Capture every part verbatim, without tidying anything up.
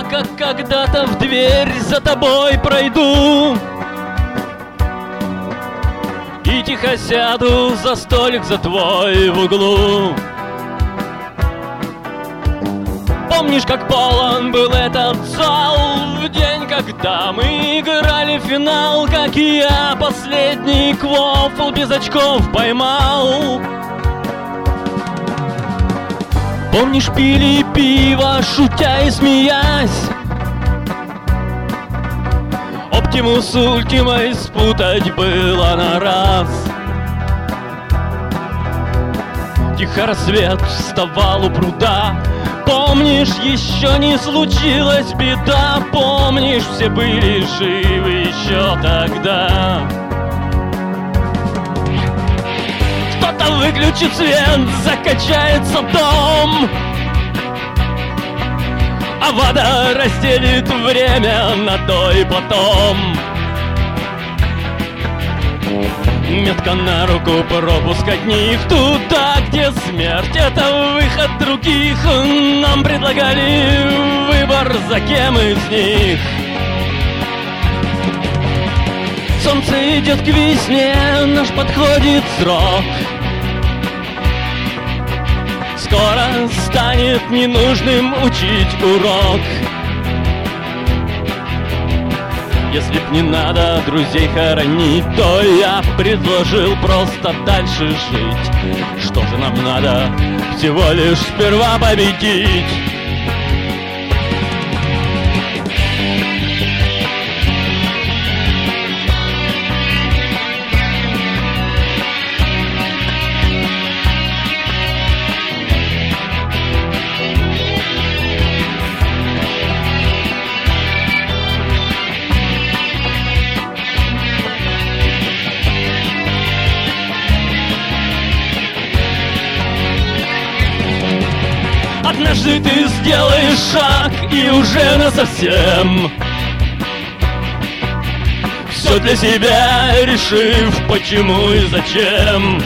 как когда-то в дверь за тобой пройду и тихо сяду за столик за твой в углу. Помнишь, как полон был этот зал в день, когда мы играли в финал, как и я последний квофл без очков поймал? Помнишь, пили пиво, шутя и смеясь? Оптимус с ультимой спутать было на раз. Тихо рассвет вставал у пруда. Помнишь, еще не случилась беда. Помнишь, все были живы еще тогда. Кто-то выключит свет, закачается дом, а вода разделит время на до и потом. Метка на руку, пропуск одних туда, где смерть — это выход других. Нам предлагали выбор, за кем из них. Солнце идет к весне, наш подходит срок. Скоро станет ненужным учить урок. Если б не надо друзей хоронить, то я предложил просто дальше жить. Что же нам надо? Всего лишь сперва победить. Однажды ты сделаешь шаг, и уже насовсем, все для себя решив, почему и зачем.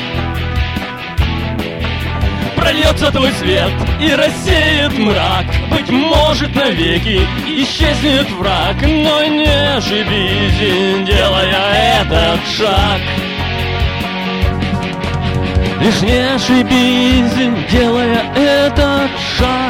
Прольется твой свет и рассеет мрак. Быть может, навеки исчезнет враг. Но не ошибись, делая этот шаг. Лишь не ошибись, делая этот шаг.